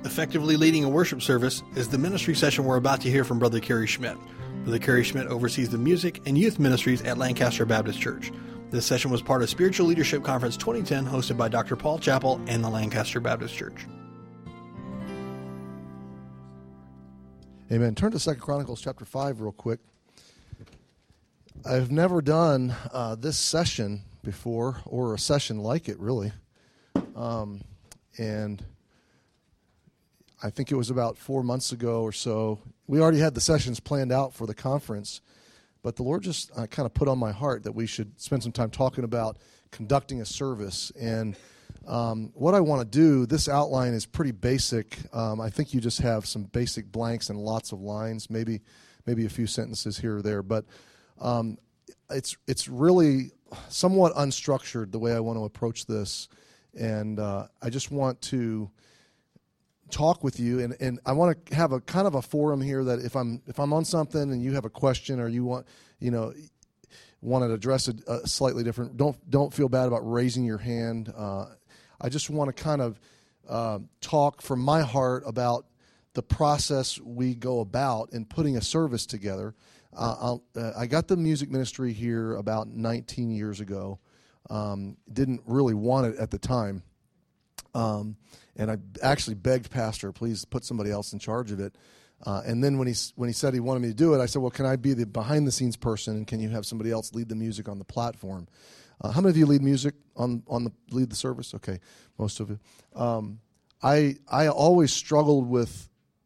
Effectively leading a worship service is the ministry session we're about to hear from Brother Kerry Schmidt. Brother Kerry Schmidt oversees the music and youth ministries at Lancaster Baptist Church. This session was part of Spiritual Leadership Conference 2010, hosted by Dr. Paul Chappell and the Lancaster Baptist Church. Amen. Turn to 2 Chronicles chapter 5 real quick. I've never done this session before, or a session like it, really. And I think it was about 4 months ago or so. We already had the sessions planned out for the conference, but the Lord just kind of put on my heart that we should spend some time talking about conducting a service. And what I want to do, this outline is pretty basic. I think you just have some basic blanks and lots of lines, maybe a few sentences here or there. But it's really somewhat unstructured the way I want to approach this. And I just want to talk with you, and I want to have a kind of a forum here that if I'm on something and you have a question or you want to address it slightly different, don't feel bad about raising your hand. I just want to kind of talk from my heart about the process we go about in putting a service together. I got the music ministry here about 19 years ago. Didn't really want it at the time. And I actually begged Pastor, please put somebody else in charge of it. And then when he said he wanted me to do it, I said, well, can I be the behind-the-scenes person, and can you have somebody else lead the music on the platform? How many of you lead music lead the service? Okay, most of you. I always struggled with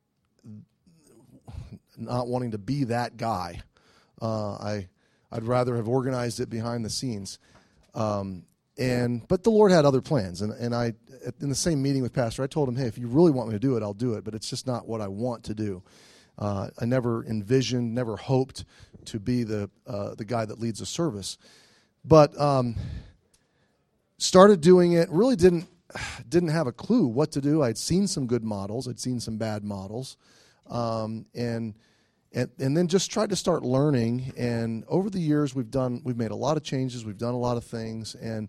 not wanting to be that guy. I'd rather have organized it behind the scenes. But the Lord had other plans, and I, in the same meeting with Pastor, I told him, hey, if you really want me to do it, I'll do it, but it's just not what I want to do. I never envisioned, never hoped to be the guy that leads a service, but started doing it. Really didn't have a clue what to do. I'd seen some good models, I'd seen some bad models, and then just tried to start learning. And over the years, we've made a lot of changes. We've done a lot of things, and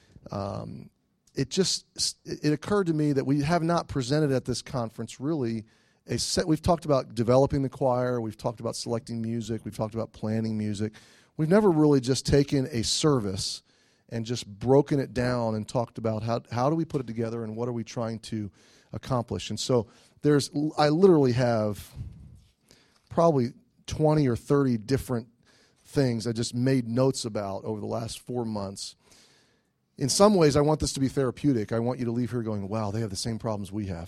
it occurred to me that we have not presented at this conference really a set. We've talked about developing the choir. We've talked about selecting music. We've talked about planning music. We've never really just taken a service and just broken it down and talked about how do we put it together and what are we trying to accomplish. And so I literally have probably 20 or 30 different things I just made notes about over the last 4 months. In some ways, I want this to be therapeutic. I want you to leave here going, wow, they have the same problems we have.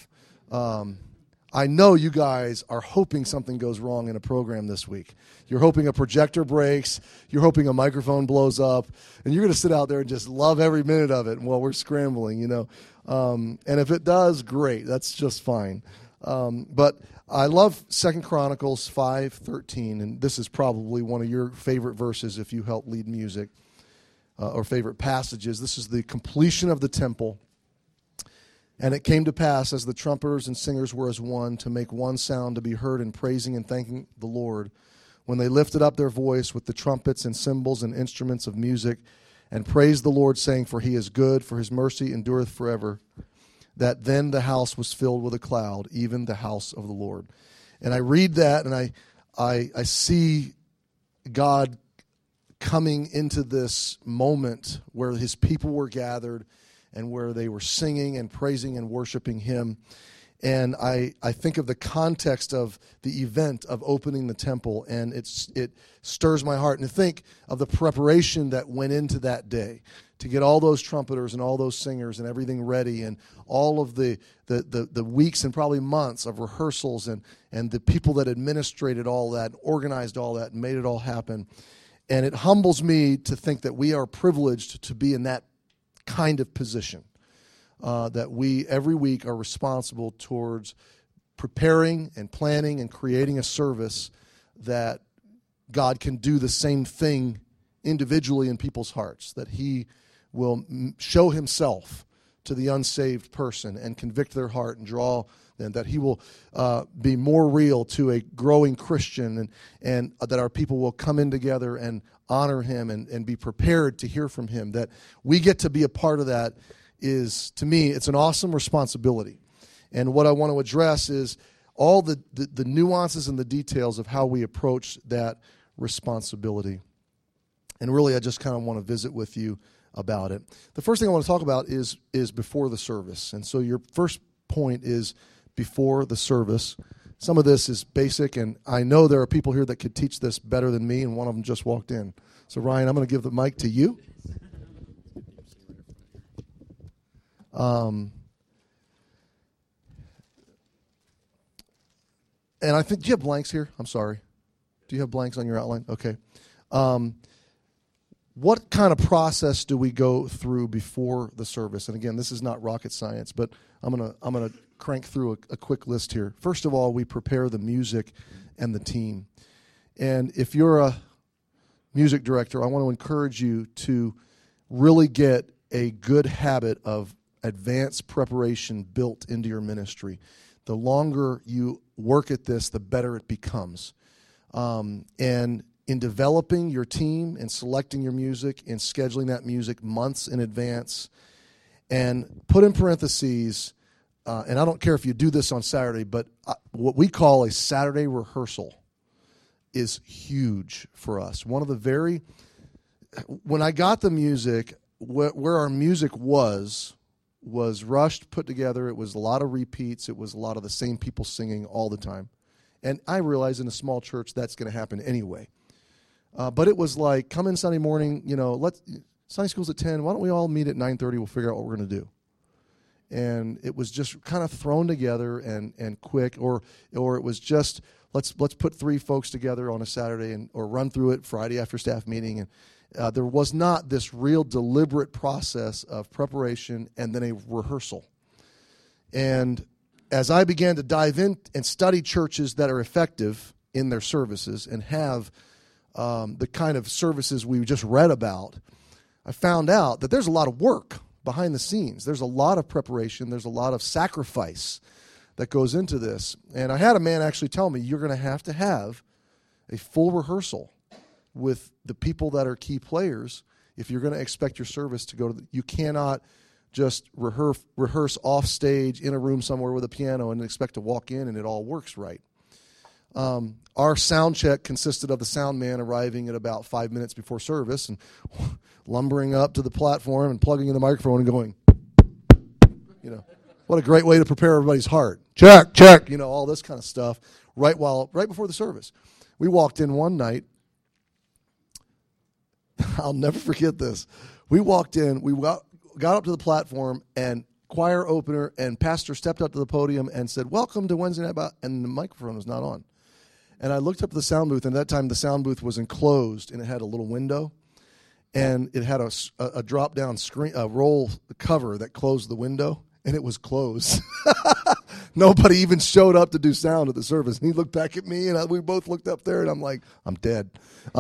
I know you guys are hoping something goes wrong in a program this week. You're hoping a projector breaks. You're hoping a microphone blows up. And you're going to sit out there and just love every minute of it while we're scrambling, And if it does, great. That's just fine. But I love 2 Chronicles 5:13, and this is probably one of your favorite verses if you help lead music, or favorite passages. This is the completion of the temple. And it came to pass, as the trumpeters and singers were as one, to make one sound to be heard in praising and thanking the Lord, when they lifted up their voice with the trumpets and cymbals and instruments of music, and praised the Lord, saying, for he is good, for his mercy endureth forever. That then the house was filled with a cloud, even the house of the Lord. And I read that, and I see God coming into this moment where his people were gathered and where they were singing and praising and worshiping him. And I think of the context of the event of opening the temple, and it stirs my heart. And to think of the preparation that went into that day, to get all those trumpeters and all those singers and everything ready, and all of the weeks and probably months of rehearsals, and the people that administrated all that, organized all that, and made it all happen. And it humbles me to think that we are privileged to be in that kind of position, that we every week are responsible towards preparing and planning and creating a service that God can do the same thing individually in people's hearts, that he will show himself to the unsaved person and convict their heart and draw them, that he will be more real to a growing Christian, and that our people will come in together and honor him and be prepared to hear from him. That we get to be a part of that is, to me, it's an awesome responsibility. And what I want to address is all the nuances and the details of how we approach that responsibility. And really, I just kind of want to visit with you about it. The first thing I want to talk about is before the service. And so your first point is before the service. Some of this is basic, and I know there are people here that could teach this better than me, and one of them just walked in. So, Ryan, I'm going to give the mic to you. And I think, do you have blanks here? I'm sorry. Do you have blanks on your outline? Okay. What kind of process do we go through before the service? And again, this is not rocket science, but I'm gonna crank through a quick list here. First of all, we prepare the music and the team. And if you're a music director, I want to encourage you to really get a good habit of advanced preparation built into your ministry. The longer you work at this, the better it becomes. And in developing your team and selecting your music and scheduling that music months in advance, and put in parentheses, and I don't care if you do this on Saturday, but what we call a Saturday rehearsal is huge for us. When I got the music, where our music was rushed, put together. It was a lot of repeats. It was a lot of the same people singing all the time. And I realize in a small church that's going to happen anyway. But it was like, come in Sunday morning, Sunday school's at 10. Why don't we all meet at 9:30? We'll figure out what we're going to do. And it was just kind of thrown together and quick, or it was just let's put 3 folks together on a Saturday or run through it Friday after staff meeting. And there was not this real deliberate process of preparation and then a rehearsal. And as I began to dive in and study churches that are effective in their services and have the kind of services we just read about, I found out that there's a lot of work behind the scenes. There's a lot of preparation. There's a lot of sacrifice that goes into this. And I had a man actually tell me, you're going to have a full rehearsal with the people that are key players if you're going to expect your service to go to you cannot just rehearse off stage in a room somewhere with a piano and expect to walk in and it all works right. Our sound check consisted of the sound man arriving at about 5 minutes before service and lumbering up to the platform and plugging in the microphone and going, what a great way to prepare everybody's heart. Check, all this kind of stuff right before the service. We walked in one night. I'll never forget this. We walked in, we got up to the platform, and choir opener and pastor stepped up to the podium and said, "Welcome to Wednesday Night," and the microphone was not on. And I looked up at the sound booth, and at that time the sound booth was enclosed, and it had a little window, and it had a drop-down screen, a roll cover that closed the window, and it was closed. Nobody even showed up to do sound at the service. And he looked back at me, and we both looked up there, and I'm like, I'm dead.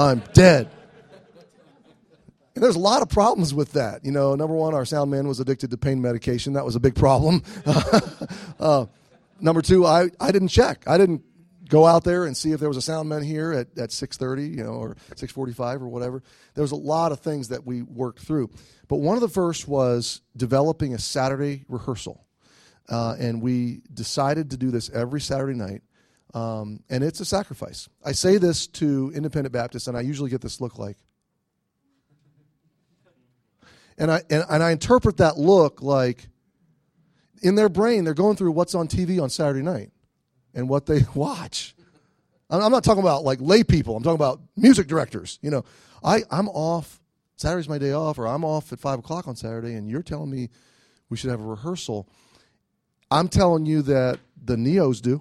And there's a lot of problems with that. Number one, our sound man was addicted to pain medication. That was a big problem. Number two, I didn't check. I didn't go out there and see if there was a sound man here at 6:30, or 6:45 or whatever. There was a lot of things that we worked through. But one of the first was developing a Saturday rehearsal. And we decided to do this every Saturday night. And it's a sacrifice. I say this to independent Baptists, and I usually get this look like. And I interpret that look like in their brain, they're going through what's on TV on Saturday night and what they watch. I'm not talking about like lay people. I'm talking about music directors. I'm off. Saturday's my day off, or I'm off at 5 o'clock on Saturday, and you're telling me we should have a rehearsal. I'm telling you that the Neos do.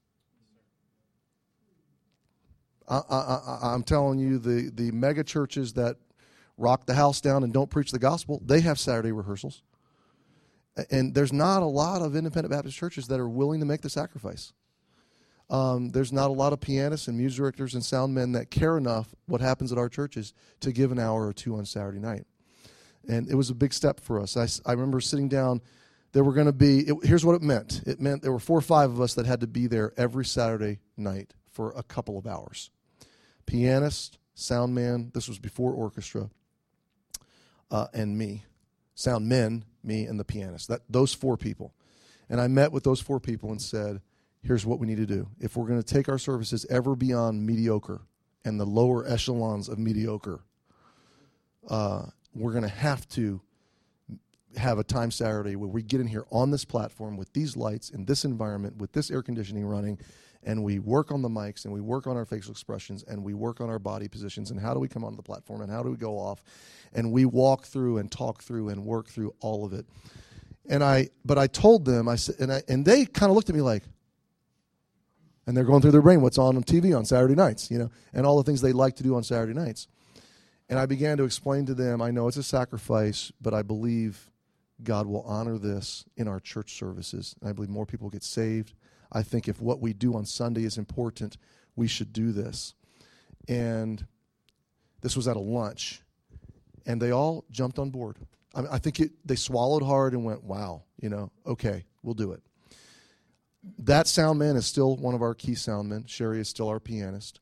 I'm telling you the mega churches that rock the house down and don't preach the gospel, they have Saturday rehearsals. And there's not a lot of independent Baptist churches that are willing to make the sacrifice. There's not a lot of pianists and music directors and sound men that care enough what happens at our churches to give an hour or two on Saturday night. And it was a big step for us. I remember sitting down. There were going to be, here's what it meant. It meant there were 4 or 5 of us that had to be there every Saturday night for a couple of hours. Pianist, sound man, this was before orchestra, and me. Sound men, me, and the pianist. Those 4 people. And I met with those 4 people and said, here's what we need to do. If we're going to take our services ever beyond mediocre and the lower echelons of mediocre, we're going to have a time Saturday where we get in here on this platform with these lights in this environment with this air conditioning running, and we work on the mics and we work on our facial expressions and we work on our body positions and how do we come onto the platform and how do we go off, and we walk through and talk through and work through all of it. But I told them, I said, and they kind of looked at me like, and they're going through their brain, what's on TV on Saturday nights, and all the things they like to do on Saturday nights. And I began to explain to them, I know it's a sacrifice, but I believe God will honor this in our church services. And I believe more people get saved. I think if what we do on Sunday is important, we should do this. And this was at a lunch, and they all jumped on board. I think they swallowed hard and went, wow, okay, we'll do it. That sound man is still one of our key sound men. Sherry is still our pianist.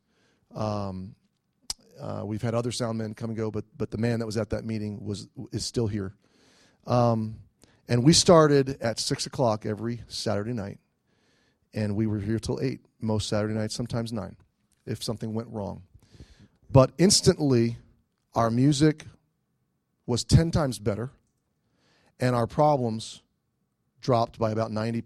We've had other sound men come and go, but the man that was at that meeting is still here. And we started at 6 o'clock every Saturday night, and we were here till 8, most Saturday nights, sometimes 9, if something went wrong. But instantly, our music was 10 times better, and our problems dropped by about 98%.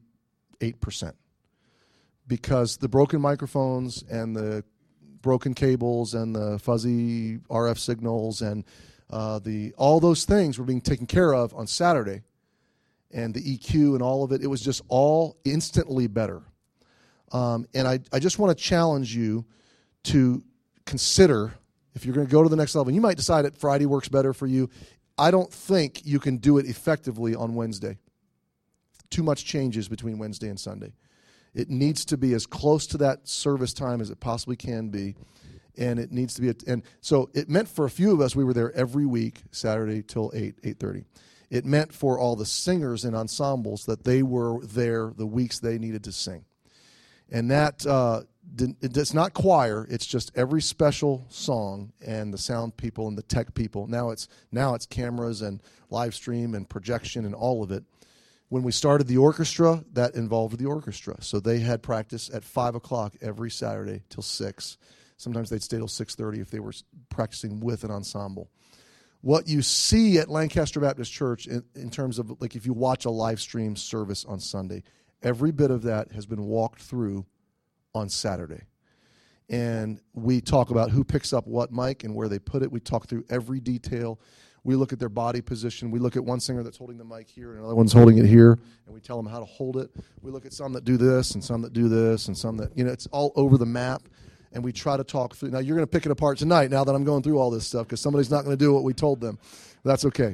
Because the broken microphones and the broken cables and the fuzzy RF signals and all those things were being taken care of on Saturday, and the EQ and all of it, it was just all instantly better. And I just want to challenge you to consider, if you're going to go to the next level, and you might decide that Friday works better for you. I don't think you can do it effectively on Wednesday. Too much changes between Wednesday and Sunday. It needs to be as close to that service time as it possibly can be, and it needs to be. And so it meant for a few of us, we were there every week, Saturday till 8:30. It meant for all the singers and ensembles that they were there the weeks they needed to sing. And that it's not choir; it's just every special song and the sound people and the tech people. Now it's cameras and live stream and projection and all of it. When we started the orchestra, that involved the orchestra. So they had practice at 5 o'clock every Saturday till 6. Sometimes they'd stay till 6:30 if they were practicing with an ensemble. What you see at Lancaster Baptist Church in terms of, like, if you watch a live stream service on Sunday, every bit of that has been walked through on Saturday. And we talk about who picks up what mic and where they put it. We talk through every detail. We look at their body position. We look at one singer that's holding the mic here and another one's holding it here, and we tell them how to hold it. We look at some that do this and some that do this and some that, it's all over the map, and we try to talk through. Now, you're going to pick it apart tonight now that I'm going through all this stuff because somebody's not going to do what we told them. That's okay.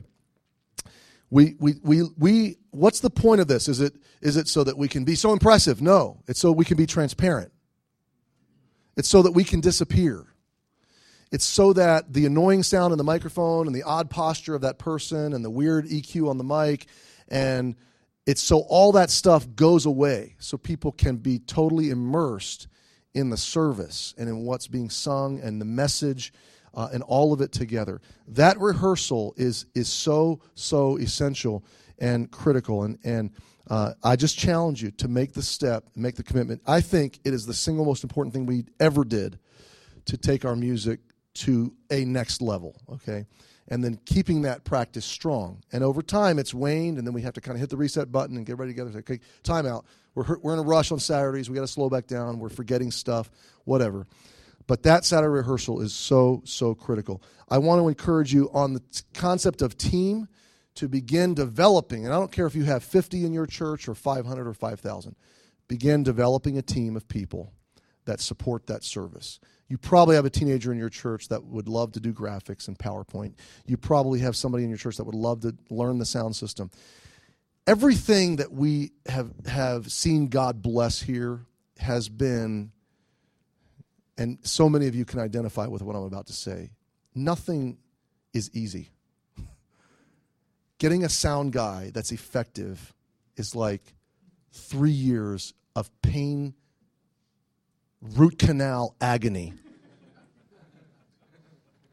What's the point of this? Is it so that we can be so impressive? No. It's so we can be transparent. It's so that we can disappear. It's so that the annoying sound in the microphone and the odd posture of that person and the weird EQ on the mic, and it's so all that stuff goes away so people can be totally immersed in the service and in what's being sung and the message and all of it together. That rehearsal is so essential and critical. And I just challenge you to make the step, make the commitment. I think it is the single most important thing we ever did to take our music to a next level, okay? And then keeping that practice strong. And over time, it's waned, and then we have to kind of hit the reset button and get ready together. Say, okay, time out. We're in a rush on Saturdays. We got to slow back down. We're forgetting stuff, whatever. But that Saturday rehearsal is so critical. I want to encourage you on the concept of team to begin developing, and I don't care if you have 50 in your church or 500 or 5,000, begin developing a team of people that support that service. You probably have a teenager in your church that would love to do graphics and PowerPoint. You probably have somebody in your church that would love to learn the sound system. Everything that we have seen God bless here has been, and so many of you can identify with what I'm about to say, nothing is easy. Getting a sound guy that's effective is like 3 years of pain, root canal agony.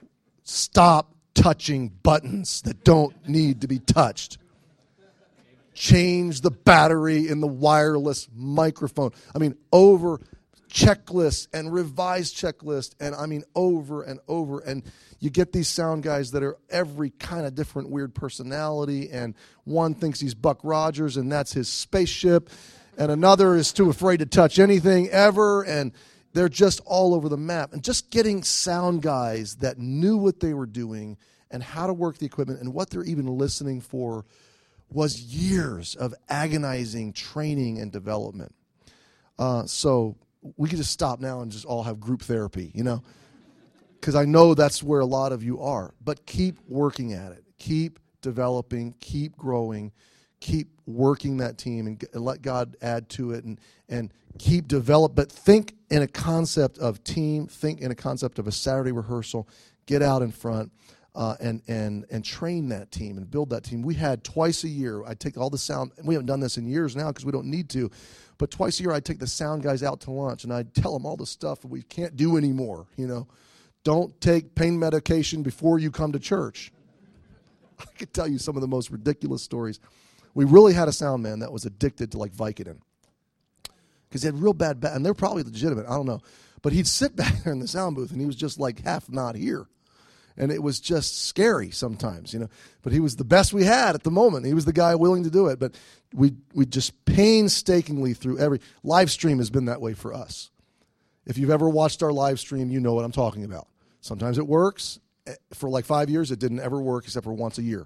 Stop touching buttons that don't need to be touched. change the battery in the wireless microphone. I mean, over checklists and revised checklists, and I mean over and over. And you get these sound guys that are every kind of different weird personality, and one thinks he's Buck Rogers and that's his spaceship, and another is too afraid to touch anything ever, and they're just all over the map. And just getting sound guys that knew what they were doing and how to work the equipment and what they're even listening for was years of agonizing training and development. So we could just stop now and just all have group therapy, because I know that's where a lot of you are. But keep working at it. Keep developing. Keep growing. Keep working that team and let God add to it and keep develop. But think in a concept of team. Think in a concept of a Saturday rehearsal. Get out in front and train that team and build that team. We had twice a year. I'd take all the sound. We haven't done this in years now because we don't need to. But twice a year, I'd take the sound guys out to lunch, and I'd tell them all the stuff that we can't do anymore. Don't take pain medication before you come to church. I could tell you some of the most ridiculous stories. We really had a sound man that was addicted to Vicodin because he had real bad back, and they're probably legitimate. I don't know. But he'd sit back there in the sound booth, and he was just half not here. And it was just scary sometimes, But he was the best we had at the moment. He was the guy willing to do it. But we just painstakingly through every live stream has been that way for us. If you've ever watched our live stream, you know what I'm talking about. Sometimes it works. For 5 years, it didn't ever work except for once a year.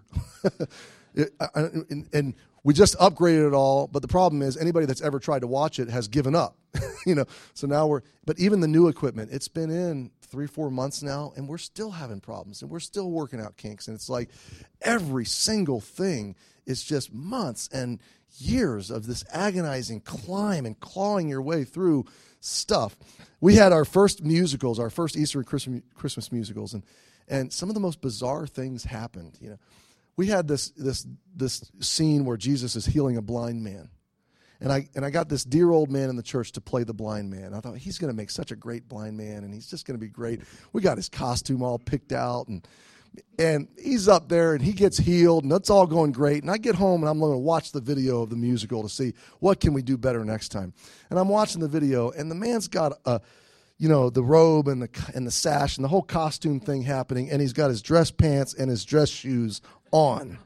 And we just upgraded it all. But the problem is anybody that's ever tried to watch it has given up. So now but even the new equipment, it's been in 3-4 months now, and we're still having problems, and we're still working out kinks. And it's every single thing is just months and years of this agonizing climb and clawing your way through stuff. We had our first musicals, our first Easter and Christmas musicals, and some of the most bizarre things happened. We had this scene where Jesus is healing a blind man. And I got this dear old man in the church to play the blind man. I thought, he's going to make such a great blind man, and he's just going to be great. We got his costume all picked out, and he's up there, and he gets healed, and that's all going great. And I get home, and I'm going to watch the video of the musical to see what can we do better next time. And I'm watching the video, and the man's got the robe and the sash and the whole costume thing happening, and he's got his dress pants and his dress shoes on.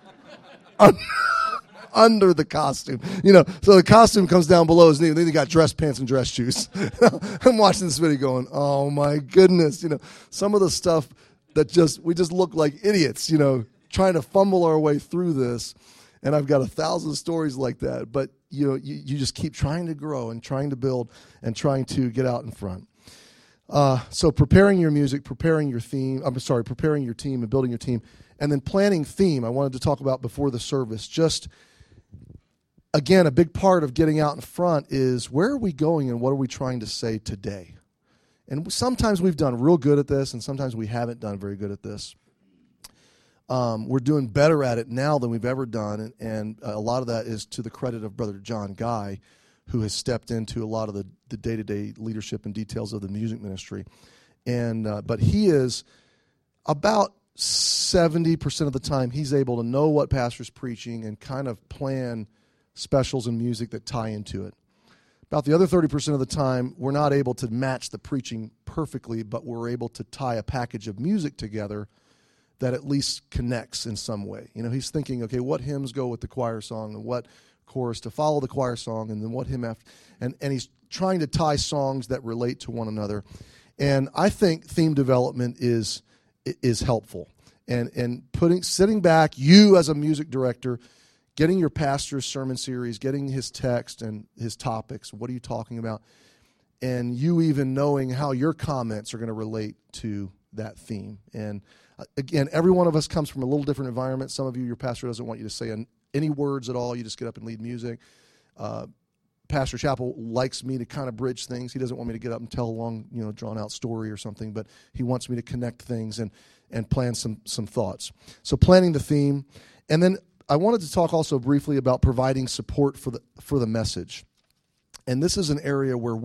Under the costume, so the costume comes down below his knee, and then he got dress pants and dress shoes. I'm watching this video going, oh my goodness, some of the stuff that we just look like idiots, trying to fumble our way through this. And I've got 1,000 stories like that. But you just keep trying to grow and trying to build and trying to get out in front. So preparing your music, preparing your team and building your team, and then planning theme. I wanted to talk about before the service. Just again, a big part of getting out in front is where are we going and what are we trying to say today? And sometimes we've done real good at this, and sometimes we haven't done very good at this. We're doing better at it now than we've ever done, and a lot of that is to the credit of Brother John Guy, who has stepped into a lot of the day-to-day leadership and details of the music ministry. But he is about 70% of the time he's able to know what pastor's preaching and kind of plan specials and music that tie into it. About the other 30% of the time, we're not able to match the preaching perfectly, but we're able to tie a package of music together that at least connects in some way. He's thinking, okay, what hymns go with the choir song and what chorus to follow the choir song and then what hymn after. And he's trying to tie songs that relate to one another. And I think theme development is helpful. And sitting back, you as a music director, getting your pastor's sermon series, getting his text and his topics, what are you talking about? And you even knowing how your comments are going to relate to that theme. And again, every one of us comes from a little different environment. Some of you, your pastor doesn't want you to say any words at all. You just get up and lead music. Pastor Chappell likes me to kind of bridge things. He doesn't want me to get up and tell a long, drawn-out story or something, but he wants me to connect things and plan some thoughts. So planning the theme. And then I wanted to talk also briefly about providing support for the message. And this is an area where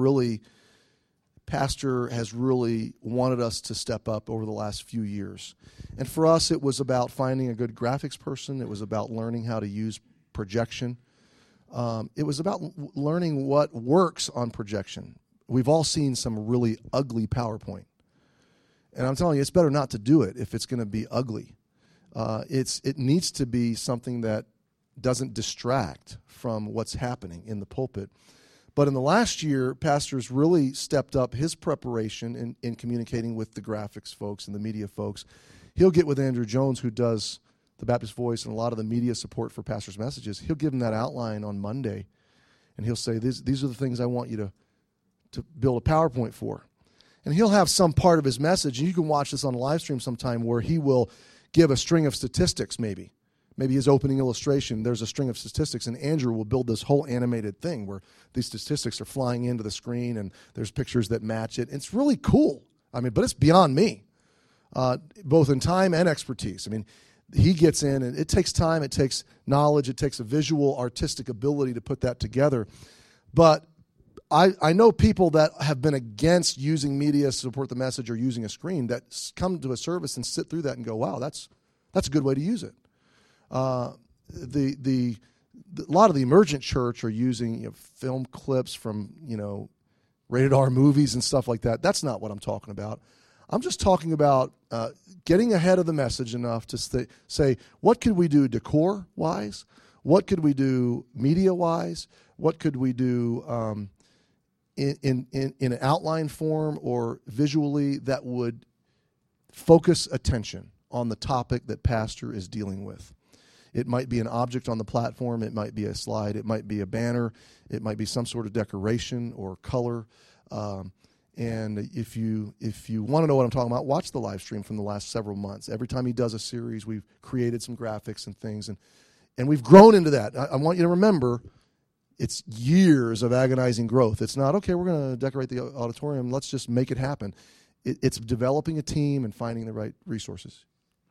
Pastor has really wanted us to step up over the last few years. And for us, it was about finding a good graphics person. It was about learning how to use projection. It was about learning what works on projection. We've all seen some really ugly PowerPoint. And I'm telling you, it's better not to do it if it's going to be ugly. It needs to be something that doesn't distract from what's happening in the pulpit. But in the last year, pastors really stepped up his preparation in communicating with the graphics folks and the media folks. He'll get with Andrew Jones, who does the Baptist Voice and a lot of the media support for pastors' messages. He'll give him that outline on Monday, and he'll say, these are the things I want you to build a PowerPoint for. And he'll have some part of his message, and you can watch this on a live stream sometime, where he will give a string of statistics maybe. Maybe his opening illustration, there's a string of statistics, and Andrew will build this whole animated thing where these statistics are flying into the screen, and there's pictures that match it. It's really cool. But it's beyond me, both in time and expertise. He gets in, and it takes time, it takes knowledge, it takes a visual, artistic ability to put that together. But I know people that have been against using media to support the message or using a screen that come to a service and sit through that and go, wow, that's a good way to use it. A lot of the emergent church are using film clips from rated R movies and stuff like that. That's not what I'm talking about. I'm just talking about getting ahead of the message enough to say, what could we do decor-wise? What could we do media-wise? What could we do in an outline form or visually that would focus attention on the topic that pastor is dealing with? It might be an object on the platform. It might be a slide. It might be a banner. It might be some sort of decoration or color. And if you want to know what I'm talking about, watch the live stream from the last several months. Every time he does a series, we've created some graphics and things, and we've grown into that. I want you to remember, it's years of agonizing growth. It's not, okay, we're going to decorate the auditorium, let's just make it happen. It's developing a team and finding the right resources.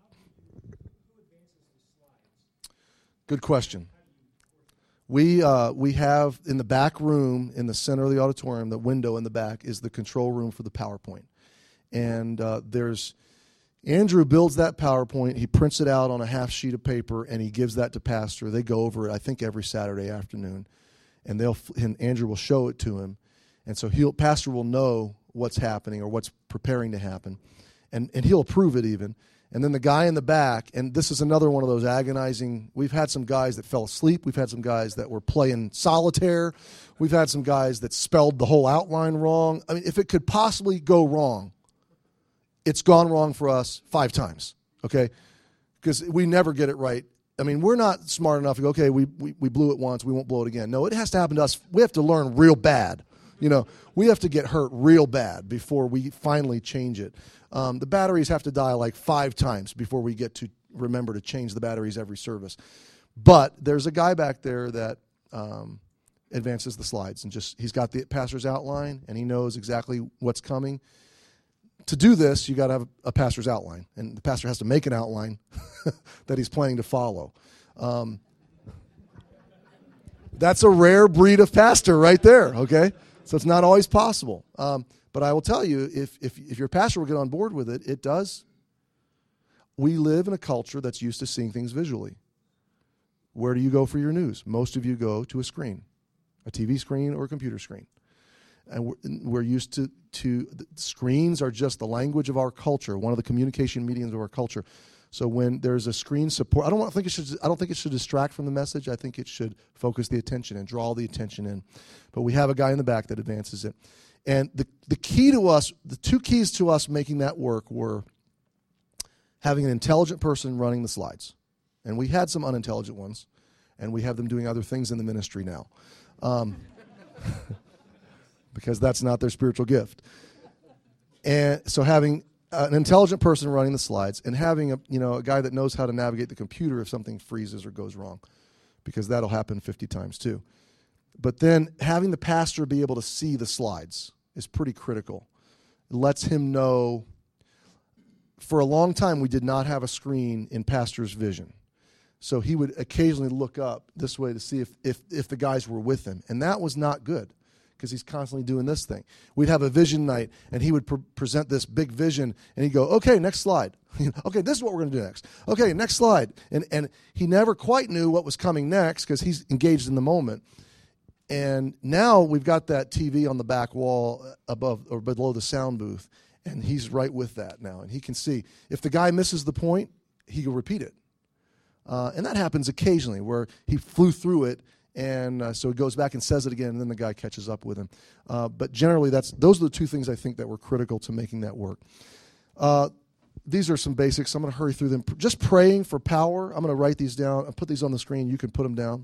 Good question. We have in the back room, in the center of the auditorium, the window in the back is the control room for the PowerPoint. And Andrew builds that PowerPoint. He prints it out on a half sheet of paper, and he gives that to pastor. They go over it, I think, every Saturday afternoon. And Andrew will show it to him. And so pastor will know what's happening or what's preparing to happen. And he'll approve it even. And then the guy in the back, and this is another one of those agonizing, we've had some guys that fell asleep. We've had some guys that were playing solitaire. We've had some guys that spelled the whole outline wrong. If it could possibly go wrong, it's gone wrong for us 5 times, okay? Because we never get it right. We're not smart enough to go, okay, we blew it once, we won't blow it again. No, it has to happen to us. We have to learn real bad. We have to get hurt real bad before we finally change it. The batteries have to die like 5 times before we get to remember to change the batteries every service. But there's a guy back there that advances the slides, and he's got the pastor's outline, and he knows exactly what's coming. To do this, you got to have a pastor's outline, and the pastor has to make an outline that he's planning to follow. That's a rare breed of pastor right there, okay? So it's not always possible. But I will tell you, if your pastor will get on board with it, it does. We live in a culture that's used to seeing things visually. Where do you go for your news? Most of you go to a screen, a TV screen or a computer screen. And we're used to screens are just the language of our culture, one of the communication mediums of our culture. So when there's a screen support, I don't think it should distract from the message. I think it should focus the attention and draw the attention in. But we have a guy in the back that advances it. And the key to us, the 2 keys to us making that work were having an intelligent person running the slides. And we had some unintelligent ones, and we have them doing other things in the ministry now. Because that's not their spiritual gift. And so having an intelligent person running the slides and having a guy that knows how to navigate the computer if something freezes or goes wrong, because that'll happen 50 times too. But then having the pastor be able to see the slides is pretty critical. It lets him know. For a long time, we did not have a screen in pastor's vision. So he would occasionally look up this way to see if the guys were with him. And that was not good, because he's constantly doing this thing. We'd have a vision night, and he would present this big vision, and he'd go, okay, next slide. Okay, this is what we're going to do next. Okay, next slide. And he never quite knew what was coming next because he's engaged in the moment. And now we've got that TV on the back wall above or below the sound booth, and he's right with that now. And he can see if the guy misses the point, he can repeat it. And that happens occasionally where he flew through it, and so he goes back and says it again, and then the guy catches up with him. But generally, those are the two things I think that were critical to making that work. These are some basics. I'm going to hurry through them. Just praying for power. I'm going to write these down. I'll put these on the screen. You can put them down.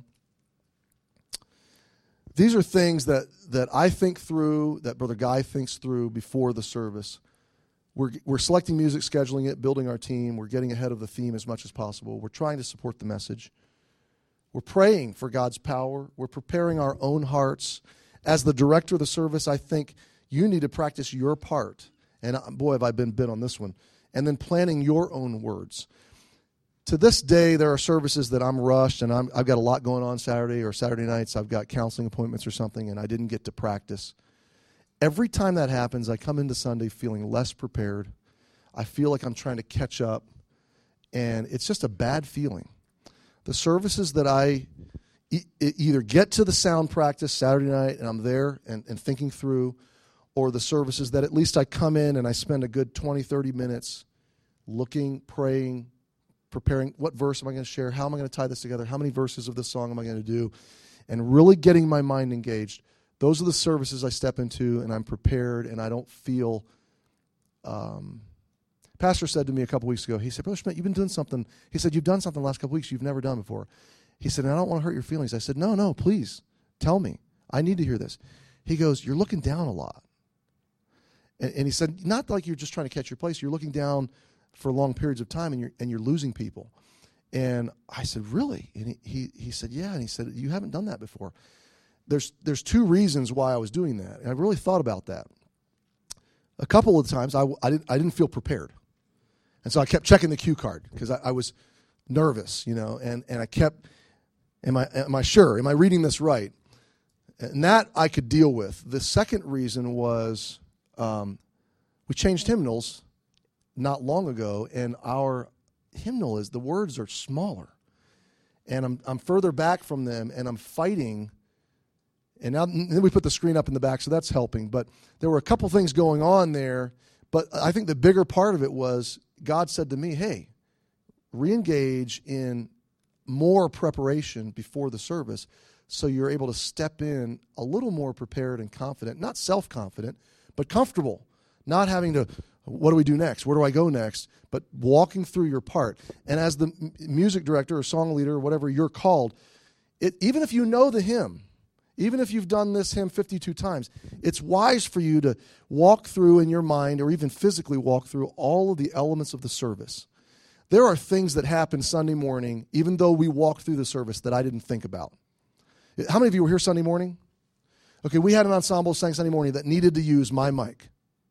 These are things that I think through, that Brother Guy thinks through before the service. We're selecting music, scheduling it, building our team. We're getting ahead of the theme as much as possible. We're trying to support the message. We're praying for God's power. We're preparing our own hearts. As the director of the service, I think you need to practice your part. And boy, have I been bit on this one. And then planning your own words. To this day, there are services that I'm rushed, and I've got a lot going on Saturday or Saturday nights. I've got counseling appointments or something, and I didn't get to practice. Every time that happens, I come into Sunday feeling less prepared. I feel like I'm trying to catch up, and it's just a bad feeling. The services that I either get to the sound practice Saturday night, and I'm there and thinking through, or the services that at least I come in and I spend a good 20, 30 minutes looking, praying, preparing, what verse am I going to share, how am I going to tie this together, how many verses of this song am I going to do, and really getting my mind engaged. Those are the services I step into, and I'm prepared, and I don't feel... Pastor said to me a couple weeks ago, he said, Brother Schmidt, you've been doing something. He said, you've done something the last couple weeks you've never done before. He said, and I don't want to hurt your feelings. I said, no, please, tell me. I need to hear this. He goes, you're looking down a lot. And he said, not like you're just trying to catch your place. You're looking down for long periods of time, and you're losing people. And I said, really? And he said, yeah. And he said, you haven't done that before. There's two reasons why I was doing that. And I really thought about that. A couple of times I didn't feel prepared. And so I kept checking the cue card because I was nervous, and I kept, am I sure? Am I reading this right? And that I could deal with. The second reason was we changed hymnals not long ago, and our hymnal the words are smaller. And I'm further back from them, and I'm fighting. And then we put the screen up in the back, so that's helping. But there were a couple things going on there. But I think the bigger part of it was God said to me, hey, re-engage in more preparation before the service so you're able to step in a little more prepared and confident, not self-confident, but comfortable, not having to, what do we do next? Where do I go next? But walking through your part. And as the music director or song leader or whatever you're called, even if you know the hymn, even if you've done this hymn 52 times, it's wise for you to walk through in your mind or even physically walk through all of the elements of the service. There are things that happen Sunday morning, even though we walked through the service, that I didn't think about. How many of you were here Sunday morning? Okay, we had an ensemble sang Sunday morning that needed to use my mic.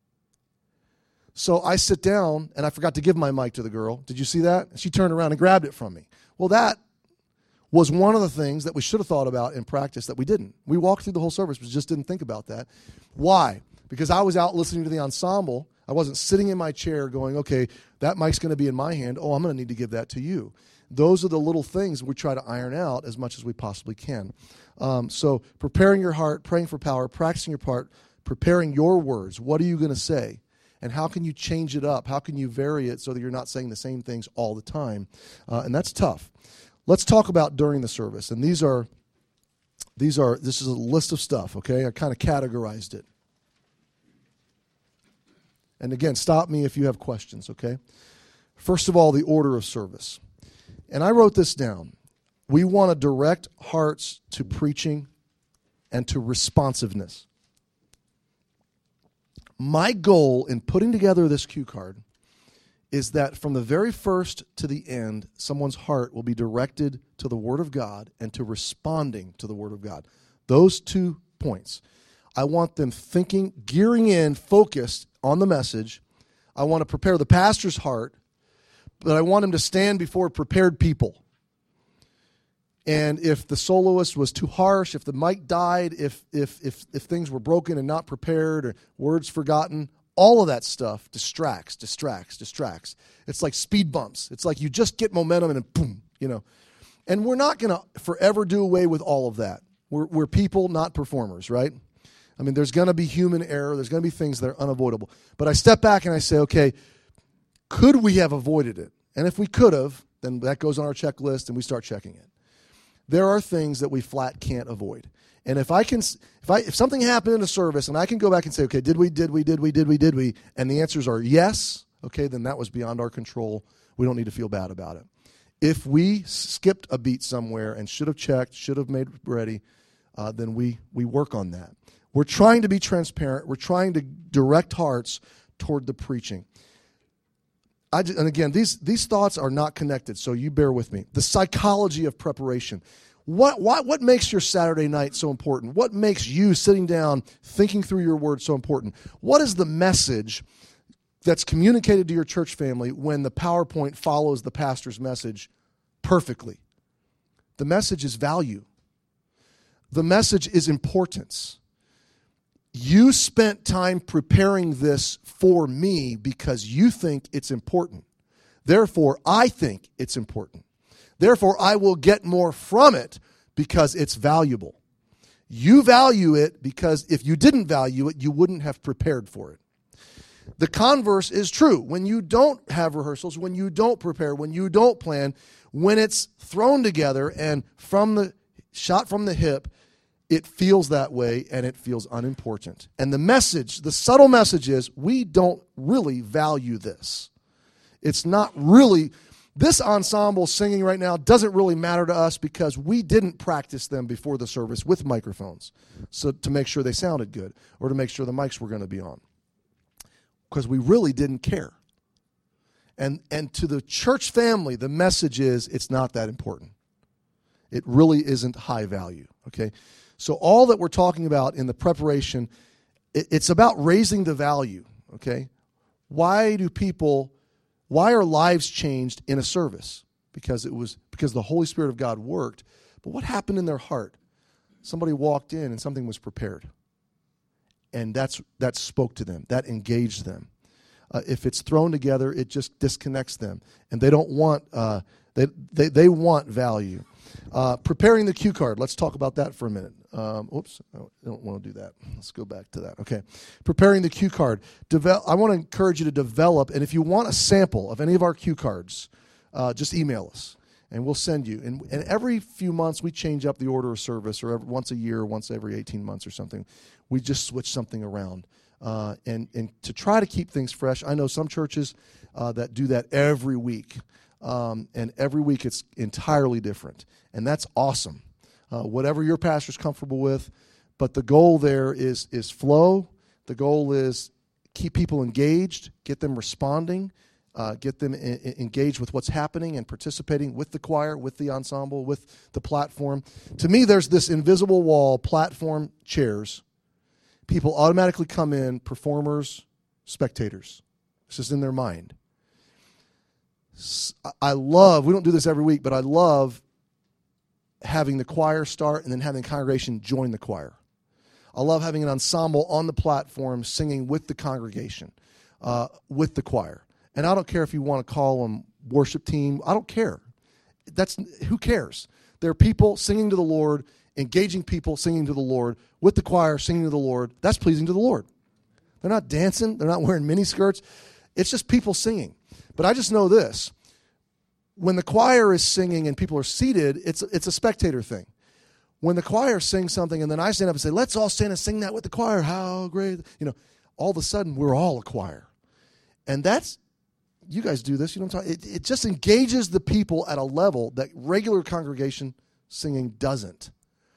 So I sit down, and I forgot to give my mic to the girl. Did you see that? She turned around and grabbed it from me. Well, that was one of the things that we should have thought about in practice that we didn't. We walked through the whole service, but just didn't think about that. Why? Because I was out listening to the ensemble. I wasn't sitting in my chair going, okay, that mic's going to be in my hand. Oh, I'm going to need to give that to you. Those are the little things we try to iron out as much as we possibly can. So preparing your heart, praying for power, practicing your part, preparing your words. What are you going to say? And how can you change it up? How can you vary it so that you're not saying the same things all the time? And that's tough. Let's talk about during the service. And this is a list of stuff, okay? I kind of categorized it. And again, stop me if you have questions, okay? First of all, the order of service. And I wrote this down. We want to direct hearts to preaching and to responsiveness. My goal in putting together this cue card is that from the very first to the end, someone's heart will be directed to the Word of God and to responding to the Word of God. Those 2 points. I want them thinking, gearing in, focused on the message. I want to prepare the pastor's heart, but I want him to stand before prepared people. And if the soloist was too harsh, if the mic died, if things were broken and not prepared or words forgotten, all of that stuff distracts. It's like speed bumps. It's like you just get momentum and then boom, you know. And we're not going to forever do away with all of that. We're people, not performers, right? I mean, there's going to be human error. There's going to be things that are unavoidable. But I step back and I say, okay, could we have avoided it? And if we could have, then that goes on our checklist and we start checking it. There are things that we flat can't avoid. And if something happened in a service and I can go back and say, okay, did we, and the answers are yes, okay, then that was beyond our control. We don't need to feel bad about it. If we skipped a beat somewhere and should have checked, should have made ready, then we work on that. We're trying to be transparent. We're trying to direct hearts toward the preaching. And again, these thoughts are not connected, so you bear with me. The psychology of preparation. What makes your Saturday night so important? What makes you sitting down, thinking through your word so important? What is the message that's communicated to your church family when the PowerPoint follows the pastor's message perfectly? The message is value. The message is importance. You spent time preparing this for me because you think it's important. Therefore, I think it's important. Therefore, I will get more from it because it's valuable. You value it because if you didn't value it, you wouldn't have prepared for it. The converse is true. When you don't have rehearsals, when you don't prepare, when you don't plan, when it's thrown together and shot from the hip, it feels that way and it feels unimportant. And the message, the subtle message is, we don't really value this. It's not really, this ensemble singing right now doesn't really matter to us because we didn't practice them before the service with microphones so to make sure they sounded good or to make sure the mics were going to be on. Because we really didn't care. And to the church family, the message is, it's not that important. It really isn't high value, okay? So all that we're talking about in the preparation, it's about raising the value, okay? Why are lives changed in a service? Because the Holy Spirit of God worked. But what happened in their heart? Somebody walked in and something was prepared. And that spoke to them. That engaged them. If it's thrown together, it just disconnects them. And they don't want, they want value. Preparing the cue card. Let's talk about that for a minute. Oops, I don't want to do that. Let's go back to that. Okay. Preparing the cue card. I want to encourage you to develop, and if you want a sample of any of our cue cards, just email us, and we'll send you. And every few months, we change up the order of service, or once a year, once every 18 months or something. We just switch something around. And to try to keep things fresh, I know some churches that do that every week. And every week it's entirely different. And that's awesome. Whatever your pastor's comfortable with. But the goal there is flow. The goal is keep people engaged, get them responding, get them engaged with what's happening and participating with the choir, with the ensemble, with the platform. To me, there's this invisible wall, platform, chairs. People automatically come in, performers, spectators. It's just in their mind. We don't do this every week, but I love having the choir start and then having the congregation join the choir. I love having an ensemble on the platform singing with the congregation, with the choir. And I don't care if you want to call them worship team. I don't care. Who cares? There are people singing to the Lord, engaging people singing to the Lord, with the choir singing to the Lord. That's pleasing to the Lord. They're not dancing. They're not wearing miniskirts. It's just people singing. But I just know this. When the choir is singing and people are seated, it's a spectator thing. When the choir sings something and then I stand up and say, let's all stand and sing that with the choir, how great, all of a sudden we're all a choir. And that's, you guys do this, it just engages the people at a level that regular congregation singing doesn't.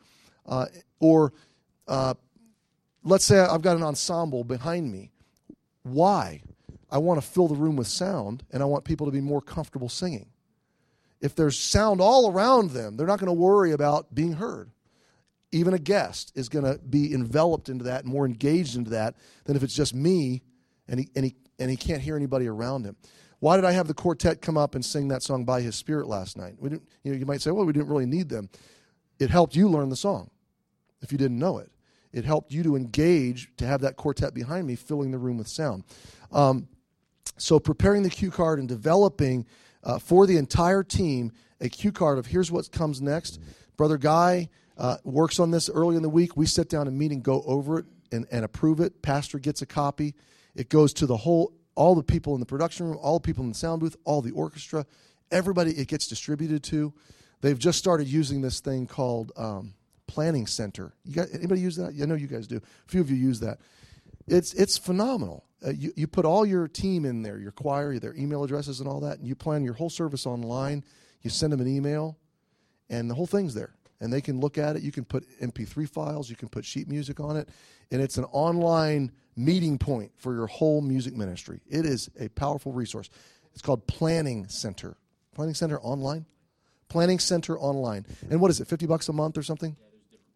Let's say I've got an ensemble behind me. Why? I want to fill the room with sound, and I want people to be more comfortable singing. If there's sound all around them, they're not going to worry about being heard. Even a guest is going to be enveloped into that, more engaged into that, than if it's just me and he can't hear anybody around him. Why did I have the quartet come up and sing that song By His Spirit last night? We didn't, you might say, well, we didn't really need them. It helped you learn the song if you didn't know it. It helped you to engage, to have that quartet behind me filling the room with sound. So preparing the cue card and developing for the entire team a cue card of here's what comes next. Brother Guy works on this early in the week. We sit down and meet and go over it and approve it. Pastor gets a copy. It goes to all the people in the production room, all the people in the sound booth, all the orchestra, everybody it gets distributed to. They've just started using this thing called Planning Center. Anybody use that? I know you guys do. A few of you use that. It's phenomenal. You put all your team in there, your choir, their email addresses and all that, and you plan your whole service online. You send them an email, and the whole thing's there. And they can look at it. You can put MP3 files. You can put sheet music on it. And it's an online meeting point for your whole music ministry. It is a powerful resource. It's called Planning Center. Planning Center Online? Planning Center Online. And what is it, $50 a month or something? Yeah, there's different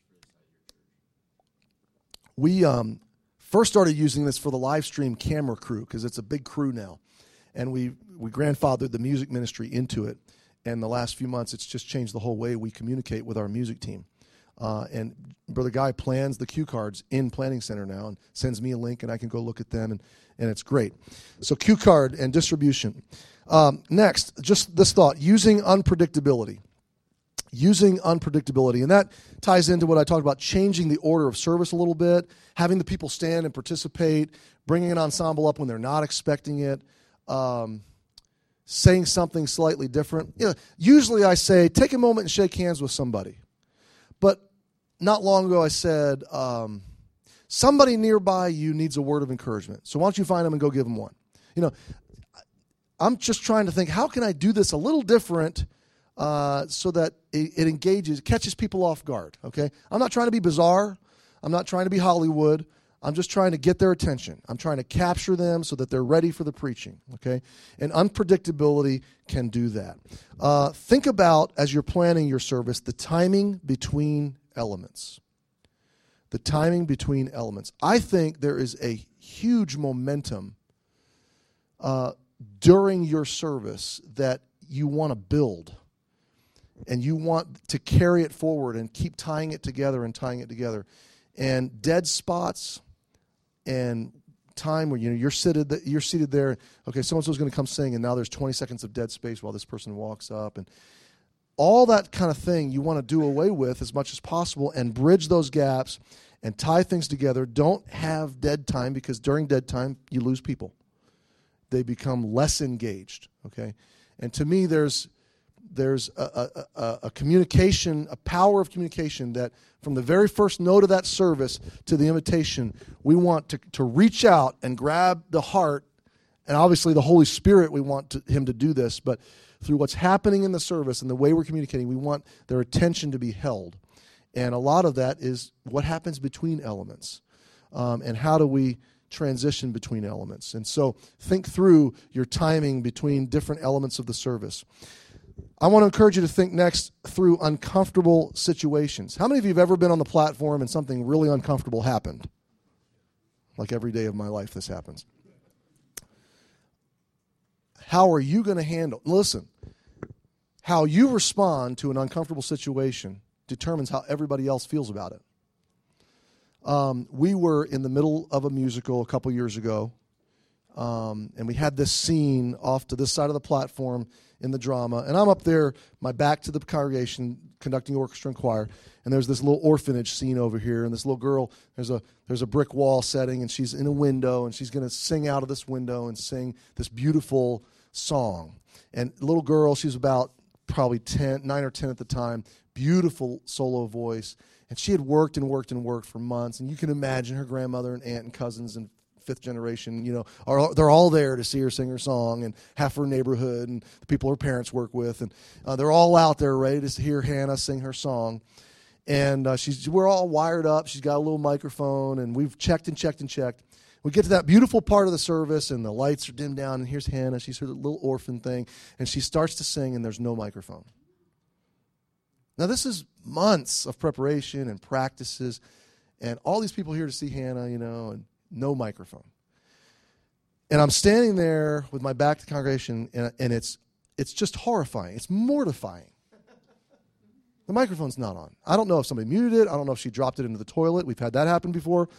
packages for inside your church. We first started using this for the live stream camera crew because it's a big crew now. And we grandfathered the music ministry into it. And the last few months, it's just changed the whole way we communicate with our music team. And Brother Guy plans the cue cards in Planning Center now and sends me a link, and I can go look at them, and it's great. So cue card and distribution. Next, just this thought, using unpredictability. Using unpredictability. And that ties into what I talked about, changing the order of service a little bit, having the people stand and participate, bringing an ensemble up when they're not expecting it, saying something slightly different. Usually I say, take a moment and shake hands with somebody. But not long ago I said, somebody nearby you needs a word of encouragement. So why don't you find them and go give them one? I'm just trying to think, how can I do this a little different so that it engages, catches people off guard, okay? I'm not trying to be bizarre. I'm not trying to be Hollywood. I'm just trying to get their attention. I'm trying to capture them so that they're ready for the preaching, okay? And unpredictability can do that. Think about, as you're planning your service, the timing between elements. The timing between elements. I think there is a huge momentum during your service that you want to build. And you want to carry it forward and keep tying it together and tying it together. And dead spots and time where you're seated there. Okay, so-and-so's going to come sing, and now there's 20 seconds of dead space while this person walks up. And all that kind of thing you want to do away with as much as possible and bridge those gaps and tie things together. Don't have dead time, because during dead time, you lose people. They become less engaged, okay? And to me, there's a communication, a power of communication that from the very first note of that service to the invitation, we want to reach out and grab the heart, and obviously the Holy Spirit, we want him to do this, but through what's happening in the service and the way we're communicating, we want their attention to be held. And a lot of that is what happens between elements, and how do we transition between elements. And so think through your timing between different elements of the service. I want to encourage you to think next through uncomfortable situations. How many of you have ever been on the platform and something really uncomfortable happened? Like every day of my life this happens. How are you going to handle? Listen, how you respond to an uncomfortable situation determines how everybody else feels about it. We were in the middle of a musical a couple years ago, and we had this scene off to this side of the platform in the drama, and I'm up there, my back to the congregation, conducting orchestra and choir, and there's this little orphanage scene over here, and this little girl, there's a brick wall setting, and she's in a window, and she's going to sing out of this window and sing this beautiful song. And the little girl, she's about probably 9 or 10 at the time, beautiful solo voice, and she had worked and worked and worked for months, and you can imagine her grandmother and aunt and cousins and fifth generation, they're all there to see her sing her song, and half her neighborhood and the people her parents work with, and they're all out there ready to hear Hannah sing her song. And we're all wired up. She's got a little microphone, and we've checked and checked and checked. We get to that beautiful part of the service, and the lights are dimmed down, and here's Hannah. She's her little orphan thing, and she starts to sing, and there's no microphone. Now, this is months of preparation and practices, and all these people here to see Hannah, and no microphone. And I'm standing there with my back to the congregation, and it's just horrifying. It's mortifying. The microphone's not on. I don't know if somebody muted it. I don't know if she dropped it into the toilet. We've had that happen before.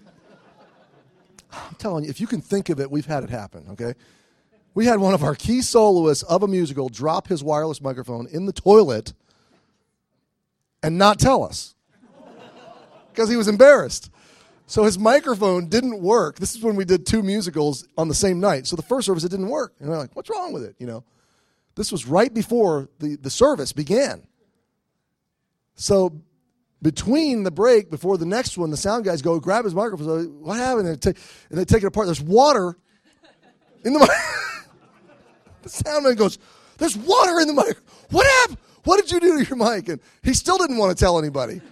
I'm telling you, if you can think of it, we've had it happen, okay? We had one of our key soloists of a musical drop his wireless microphone in the toilet and not tell us because he was embarrassed. So his microphone didn't work. This is when we did 2 musicals on the same night. So the first service, it didn't work. And we're like, what's wrong with it? This was right before the service began. So between the break, before the next one, the sound guys go grab his microphone. So, what happened? And they take it apart. There's water in the mic. The sound man goes, there's water in the mic. What happened? What did you do to your mic? And he still didn't want to tell anybody.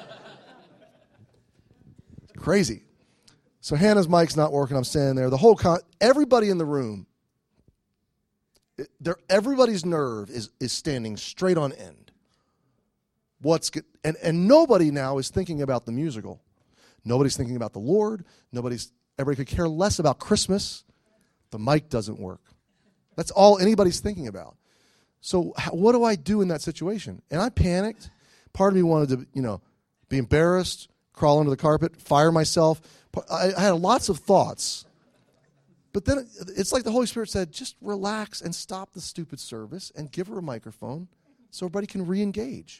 Crazy. So Hannah's mic's not working. I'm standing there. Everybody in the room, everybody's nerve is standing straight on end. And nobody now is thinking about the musical. Nobody's thinking about the Lord. Everybody could care less about Christmas. The mic doesn't work. That's all anybody's thinking about. So what do I do in that situation? And I panicked. Part of me wanted to, be embarrassed, crawl under the carpet, fire myself. I had lots of thoughts. But then it's like the Holy Spirit said, just relax and stop the stupid service and give her a microphone so everybody can re-engage.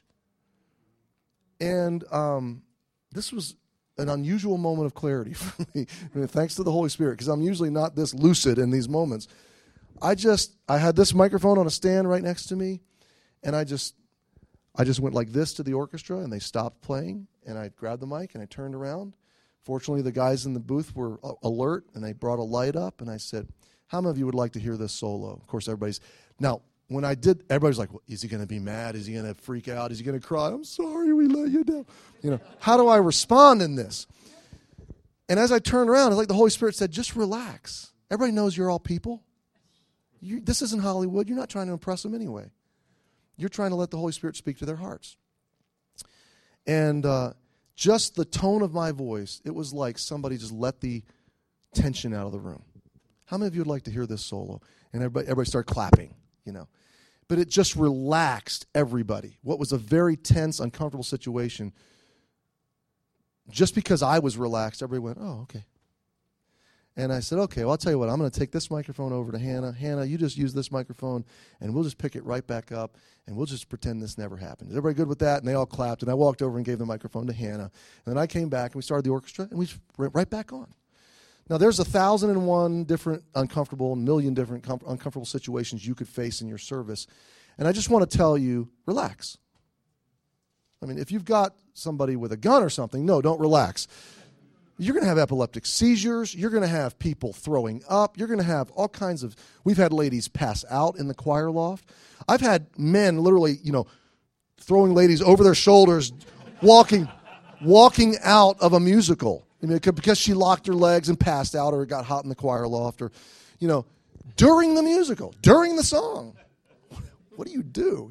And this was an unusual moment of clarity for me, thanks to the Holy Spirit, because I'm usually not this lucid in these moments. I had this microphone on a stand right next to me, and I just went like this to the orchestra, and they stopped playing, and I grabbed the mic, and I turned around. Fortunately, the guys in the booth were alert, and they brought a light up, and I said, how many of you would like to hear this solo? Of course, now, when I did, everybody's like, well, is he going to be mad? Is he going to freak out? Is he going to cry? I'm sorry we let you down. How do I respond in this? And as I turned around, it's like the Holy Spirit said, just relax. Everybody knows you're all people. This isn't Hollywood. You're not trying to impress them anyway. You're trying to let the Holy Spirit speak to their hearts. And just the tone of my voice, it was like somebody just let the tension out of the room. How many of you would like to hear this solo? And everybody started clapping, But it just relaxed everybody. What was a very tense, uncomfortable situation, just because I was relaxed, everybody went, oh, okay. And I said, okay, well, I'll tell you what, I'm going to take this microphone over to Hannah. Hannah, you just use this microphone, and we'll just pick it right back up, and we'll just pretend this never happened. Is everybody good with that? And they all clapped, and I walked over and gave the microphone to Hannah. And then I came back, and we started the orchestra, and we went right back on. Now, there's 1,001 different uncomfortable, million different uncomfortable situations you could face in your service. And I just want to tell you, relax. I mean, if you've got somebody with a gun or something, no, don't relax. You're going to have epileptic seizures. You're going to have people throwing up. You're going to have all kinds of... We've had ladies pass out in the choir loft. I've had men literally, throwing ladies over their shoulders, walking out of a musical. Because she locked her legs and passed out, or it got hot in the choir loft, or, during the musical, during the song. What do you do,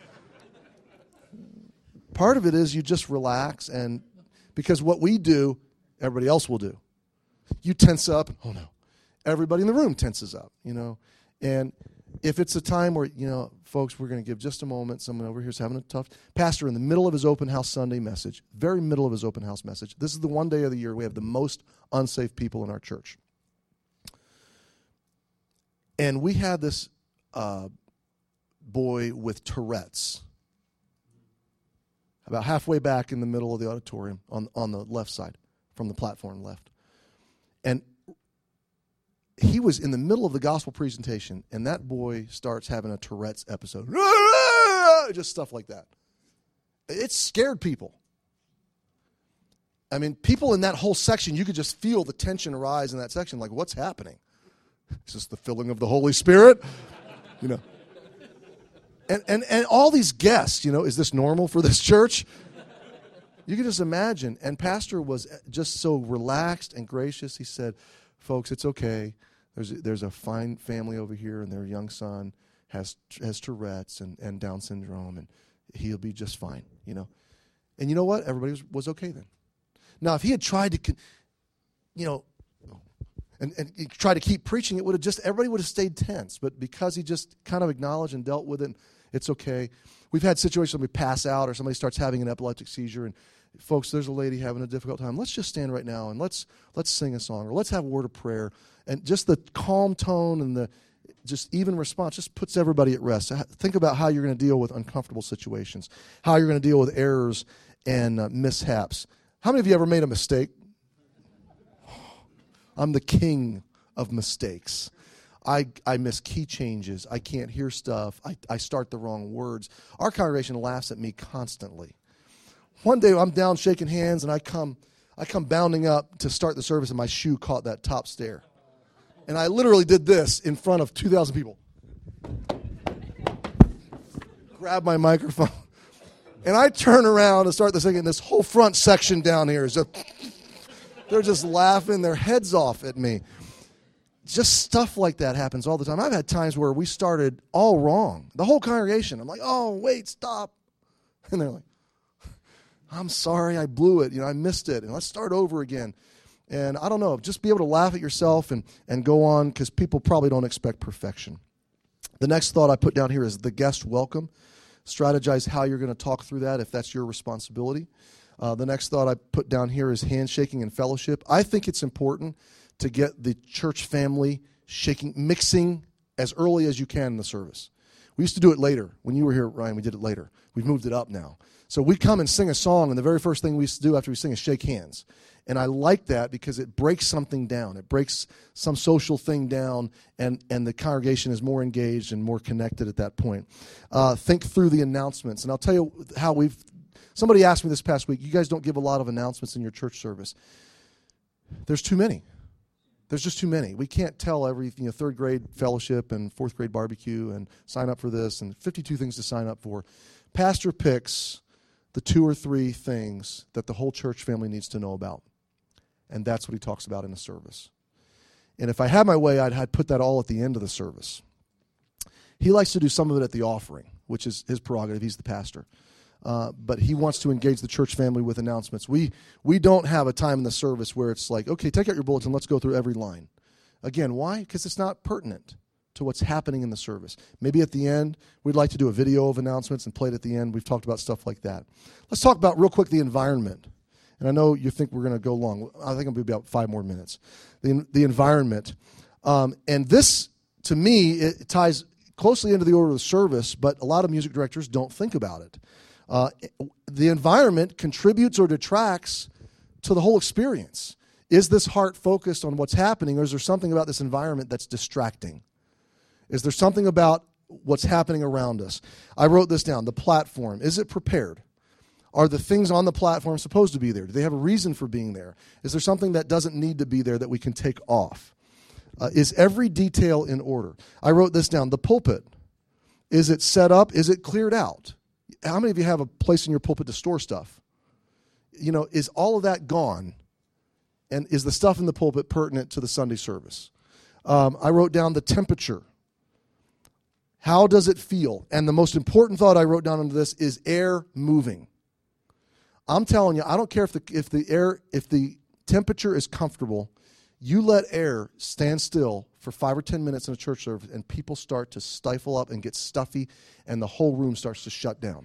Part of it is you just relax, and because what we do, everybody else will do. You tense up. Oh, no. Everybody in the room tenses up, And if it's a time where, folks, we're going to give just a moment. Someone over here is having a tough... Pastor, in the middle of his open house Sunday message, very middle of his open house message, this is the one day of the year we have the most unsafe people in our church. And we had this boy with Tourette's about halfway back in the middle of the auditorium on the left side, from the platform left. And he was in the middle of the gospel presentation, and that boy starts having a Tourette's episode. Just stuff like that. It scared people. I mean, people in that whole section, you could just feel the tension arise in that section, like, what's happening? Is this the filling of the Holy Spirit? And all these guests, is this normal for this church? You can just imagine. And Pastor was just so relaxed and gracious. He said, folks, it's okay. There's a fine family over here, and their young son has Tourette's and Down syndrome, and he'll be just fine, And you know what? Everybody was okay then. Now, if he had tried to, and he tried to keep preaching, everybody would have stayed tense. But because he just kind of acknowledged and dealt with it, it's okay. We've had situations where we pass out or somebody starts having an epileptic seizure, and folks, there's a lady having a difficult time. Let's just stand right now and let's sing a song, or let's have a word of prayer. And just the calm tone and the just even response just puts everybody at rest. Think about how you're going to deal with uncomfortable situations, how you're going to deal with errors and mishaps. How many of you ever made a mistake? I'm the king of mistakes. I miss key changes. I can't hear stuff. I start the wrong words. Our congregation laughs at me constantly. One day I'm down shaking hands, and I come bounding up to start the service, and my shoe caught that top stair. And I literally did this in front of 2,000 people. Grab my microphone. And I turn around and start the singing. This whole front section down here is just, they're just laughing their heads off at me. Just stuff like that happens all the time. I've had times where we started all wrong. The whole congregation. I'm like, oh, wait, stop. And they're like, I'm sorry, I blew it. I missed it. And let's start over again. And I don't know, just be able to laugh at yourself and go on, because people probably don't expect perfection. The next thought I put down here is the guest welcome. Strategize how you're going to talk through that if that's your responsibility. The next thought I put down here is handshaking and fellowship. I think it's important to get the church family mixing as early as you can in the service. We used to do it later. When you were here, Ryan, we did it later. We've moved it up now. So we come and sing a song, and the very first thing we used to do after we sing is shake hands. And I like that because it breaks something down. It breaks some social thing down, and the congregation is more engaged and more connected at that point. Think through the announcements. And I'll tell you how somebody asked me this past week, you guys don't give a lot of announcements in your church service. There's too many. There's just too many. We can't tell everything, third grade fellowship and fourth grade barbecue and sign up for this and 52 things to sign up for. Pastor picks the 2 or 3 things that the whole church family needs to know about. And that's what he talks about in the service. And if I had my way, I'd put that all at the end of the service. He likes to do some of it at the offering, which is his prerogative. He's the pastor. But he wants to engage the church family with announcements. We don't have a time in the service where it's like, okay, take out your bulletin, let's go through every line. Again, why? Because it's not pertinent to what's happening in the service. Maybe at the end, we'd like to do a video of announcements and play it at the end. We've talked about stuff like that. Let's talk about real quick the environment. And I know you think we're going to go long. I think it'll be about 5 more minutes. The environment. And this, to me, it ties closely into the order of the service, but a lot of music directors don't think about it. The environment contributes or detracts to the whole experience. Is this heart focused on what's happening, or is there something about this environment that's distracting? Is there something about what's happening around us? I wrote this down. The platform. Is it prepared? Are the things on the platform supposed to be there? Do they have a reason for being there? Is there something that doesn't need to be there that we can take off? Is every detail in order? I wrote this down. The pulpit. Is it set up? Is it cleared out? How many of you have a place in your pulpit to store stuff? Is all of that gone? And is the stuff in the pulpit pertinent to the Sunday service? I wrote down the temperature. How does it feel? And the most important thought I wrote down under this is air moving. I'm telling you, I don't care if the temperature is comfortable. You let air stand still for 5 or 10 minutes in a church service, and people start to stifle up and get stuffy, and the whole room starts to shut down.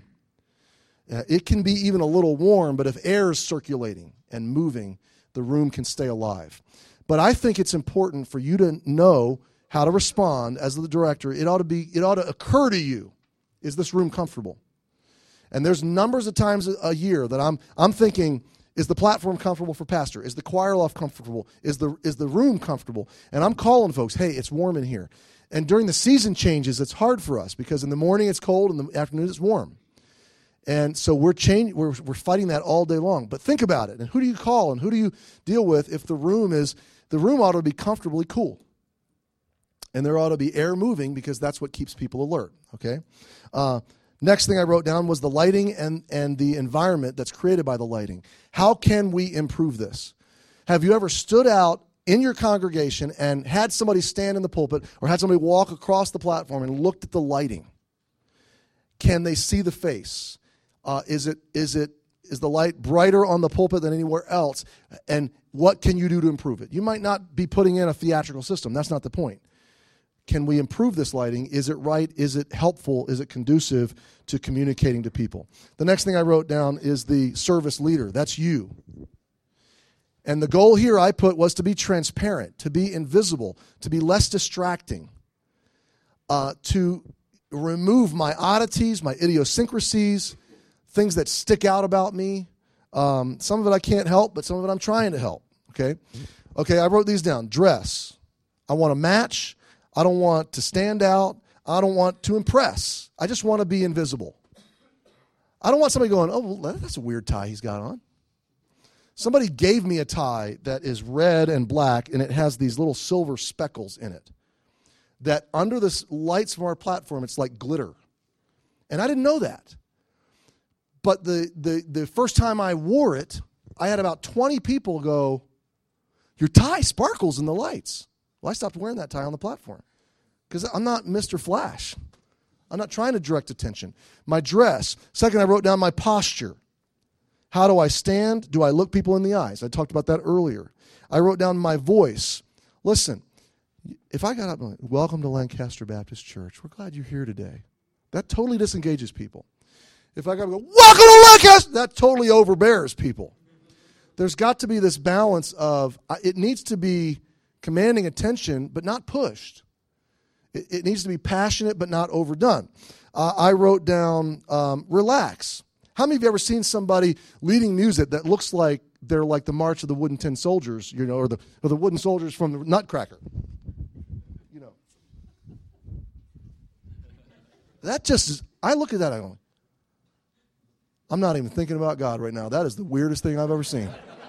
It can be even a little warm, but if air is circulating and moving, the room can stay alive. But I think it's important for you to know how to respond as the director. It ought to occur to you, is this room comfortable? And there's numbers of times a year that I'm thinking, is the platform comfortable for pastor? Is the choir loft comfortable? Is the room comfortable? And I'm calling folks, hey, it's warm in here. And during the season changes, it's hard for us because in the morning it's cold, in the afternoon it's warm. And so we're fighting that all day long. But think about it. And who do you call and who do you deal with if the room ought to be comfortably cool? And there ought to be air moving because that's what keeps people alert, okay? Next thing I wrote down was the lighting and the environment that's created by the lighting. How can we improve this? Have you ever stood out in your congregation and had somebody stand in the pulpit or had somebody walk across the platform and looked at the lighting? Can they see the face? Is it is the light brighter on the pulpit than anywhere else? And what can you do to improve it? You might not be putting in a theatrical system. That's not the point. Can we improve this lighting? Is it right? Is it helpful? Is it conducive to communicating to people? The next thing I wrote down is the service leader. That's you. And the goal here I put was to be transparent, to be invisible, to be less distracting, to remove my oddities, my idiosyncrasies, things that stick out about me. Some of it I can't help, but some of it I'm trying to help. Okay, I wrote these down. Dress. I want to match. I don't want to stand out. I don't want to impress. I just want to be invisible. I don't want somebody going, oh, well, that's a weird tie he's got on. Somebody gave me a tie that is red and black, and it has these little silver speckles in it. That under the lights from our platform, it's like glitter. And I didn't know that. But the first time I wore it, I had about 20 people go, your tie sparkles in the lights. Well, I stopped wearing that tie on the platform because I'm not Mr. Flash. I'm not trying to direct attention. My dress. Second, I wrote down my posture. How do I stand? Do I look people in the eyes? I talked about that earlier. I wrote down my voice. Listen, if I got up and went, welcome to Lancaster Baptist Church. We're glad you're here today. That totally disengages people. If I got to go, welcome to Lancaster, that totally overbears people. There's got to be this balance of, it needs to be commanding attention, but not pushed. It needs to be passionate, but not overdone. I wrote down, relax. How many of you ever seen somebody leading music that looks like they're like the March of the Wooden Tin Soldiers, or the wooden soldiers from the Nutcracker? That just is, I look at that, I go, I'm not even thinking about God right now. That is the weirdest thing I've ever seen.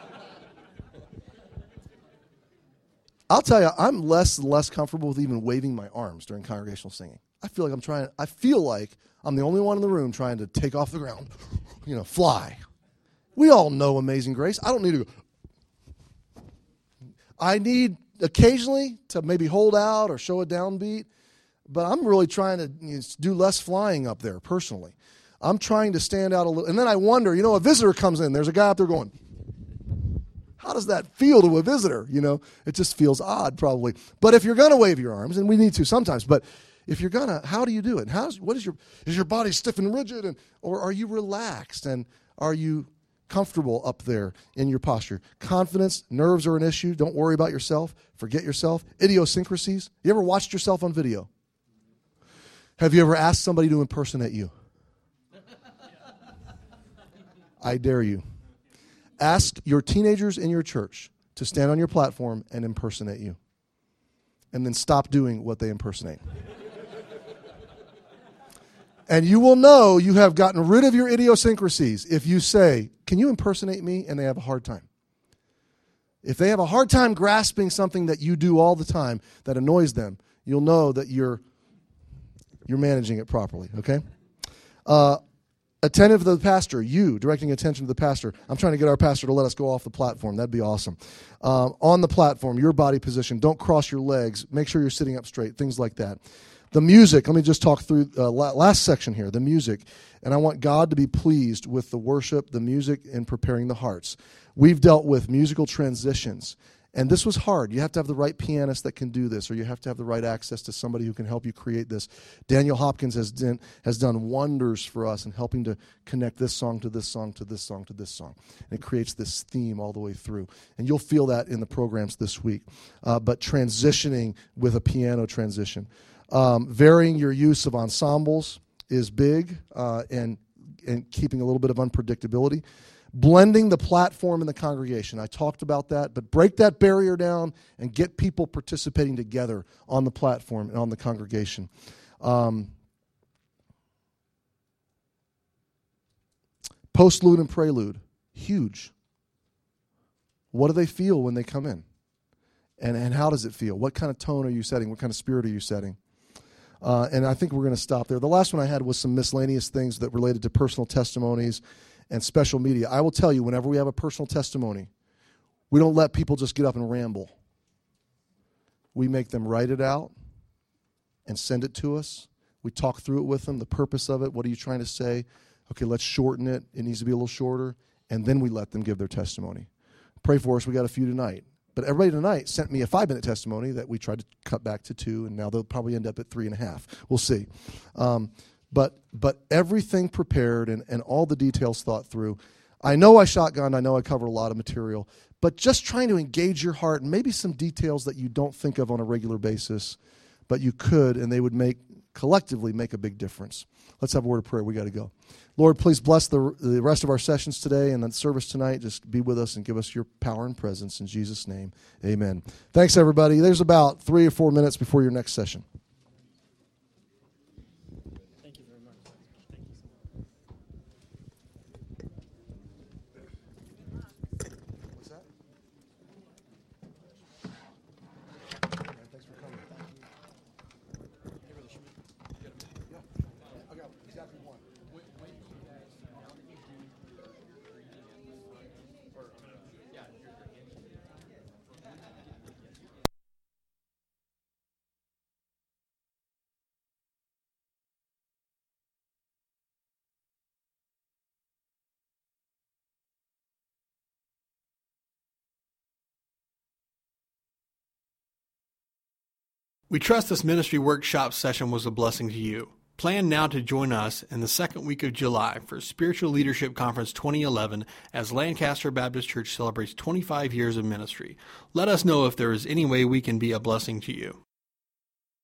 I'll tell you, I'm less and less comfortable with even waving my arms during congregational singing. I feel like I'm the only one in the room trying to take off the ground, fly. We all know Amazing Grace. I don't need to go. I need occasionally to maybe hold out or show a downbeat, but I'm really trying to do less flying up there personally. I'm trying to stand out a little. And then I wonder, a visitor comes in. There's a guy up there going, how does that feel to a visitor? It just feels odd probably. But if you're going to wave your arms, and we need to sometimes, but if you're going to, how do you do it? Is your body stiff and rigid, or are you relaxed, and are you comfortable up there in your posture? Confidence, nerves are an issue. Don't worry about yourself. Forget yourself. Idiosyncrasies. You ever watched yourself on video? Have you ever asked somebody to impersonate you? I dare you. Ask your teenagers in your church to stand on your platform and impersonate you. And then stop doing what they impersonate. And you will know you have gotten rid of your idiosyncrasies if you say, can you impersonate me? And they have a hard time. If they have a hard time grasping something that you do all the time that annoys them, you'll know that you're managing it properly, okay? Attentive to the pastor, you directing attention to the pastor. I'm trying to get our pastor to let us go off the platform. That'd be awesome. On the platform, your body position. Don't cross your legs. Make sure you're sitting up straight, things like that. The music, let me just talk through last section here, the music. And I want God to be pleased with the worship, the music, and preparing the hearts. We've dealt with musical transitions. And this was hard. You have to have the right pianist that can do this, or you have to have the right access to somebody who can help you create this. Daniel Hopkins has done wonders for us in helping to connect this song to this song to this song to this song. And it creates this theme all the way through. And you'll feel that in the programs this week. But transitioning with a piano transition. Varying your use of ensembles is big, and keeping a little bit of unpredictability. Blending the platform and the congregation. I talked about that, but break that barrier down and get people participating together on the platform and on the congregation. Postlude and prelude, huge. What do they feel when they come in? And how does it feel? What kind of tone are you setting? What kind of spirit are you setting? And I think we're going to stop there. The last one I had was some miscellaneous things that related to personal testimonies and special media. I will tell you, whenever we have a personal testimony, we don't let people just get up and ramble. We make them write it out and send it to us. We talk through it with them, the purpose of it, what are you trying to say? okay, let's shorten it. It needs to be a little shorter. And then we let them give their testimony. Pray for us. We got a few tonight. But everybody tonight sent me a 5-minute testimony that we tried to cut back to 2, and now they'll probably end up at 3.5. We'll see. But everything prepared and all the details thought through. I know I shotgunned. I know I covered a lot of material. But just trying to engage your heart and maybe some details that you don't think of on a regular basis, but you could, and they would collectively make a big difference. Let's have a word of prayer. We got to go. Lord, please bless the rest of our sessions today and the service tonight. Just be with us and give us your power and presence. In Jesus' name, amen. Thanks, everybody. There's about 3 or 4 minutes before your next session. Thank you very much. Thank you so much. What's that? Thanks for coming. I got exactly one. We trust this ministry workshop session was a blessing to you. Plan now to join us in the second week of July for Spiritual Leadership Conference 2011 as Lancaster Baptist Church celebrates 25 years of ministry. Let us know if there is any way we can be a blessing to you.